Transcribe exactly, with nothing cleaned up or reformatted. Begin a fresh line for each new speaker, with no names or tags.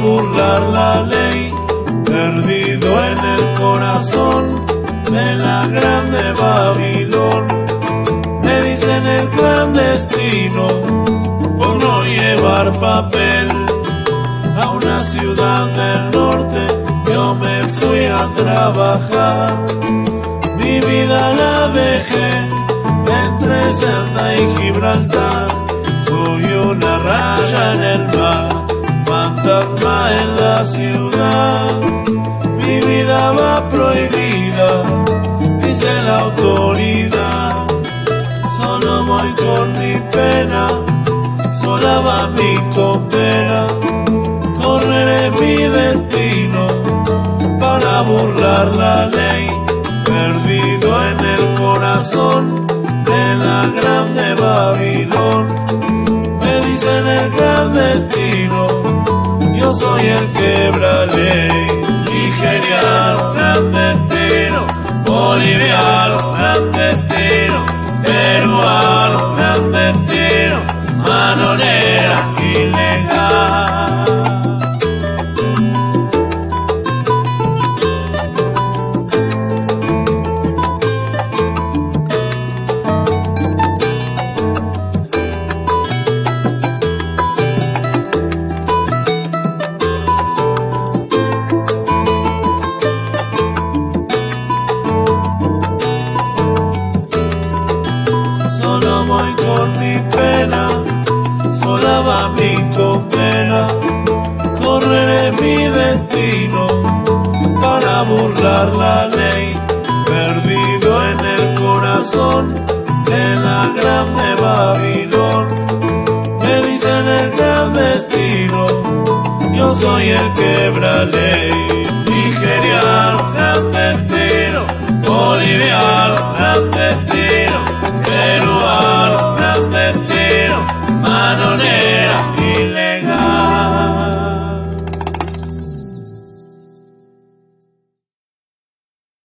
burlar la ley, perdido en el corazón de la grande Babilón. Me dicen el clandestino por no llevar papel. A una ciudad del norte yo me fui a trabajar. Mi vida la dejé entre Ceuta y Gibraltar. Soy una raya en el mar, fantasma en la ciudad. Mi vida va prohibida, dice la autoridad. Solo voy con mi pena, sola va mi condena. Correré mi destino para burlar la ley, perdido en el corazón de la grande Babilón. Me dicen el clandestino, yo soy el quebra ley. Nigeriano, clandestino, boliviano, clandestino, peruano, clandestino, manonera ilegal. Solo voy con mi pena, sola va mi condena. Correré mi destino para burlar la ley, perdido en el corazón de la grande Babilón. Me dicen el clandestino, yo soy el quebra ley. Nigeriano, clandestino, boliviano, clandestino,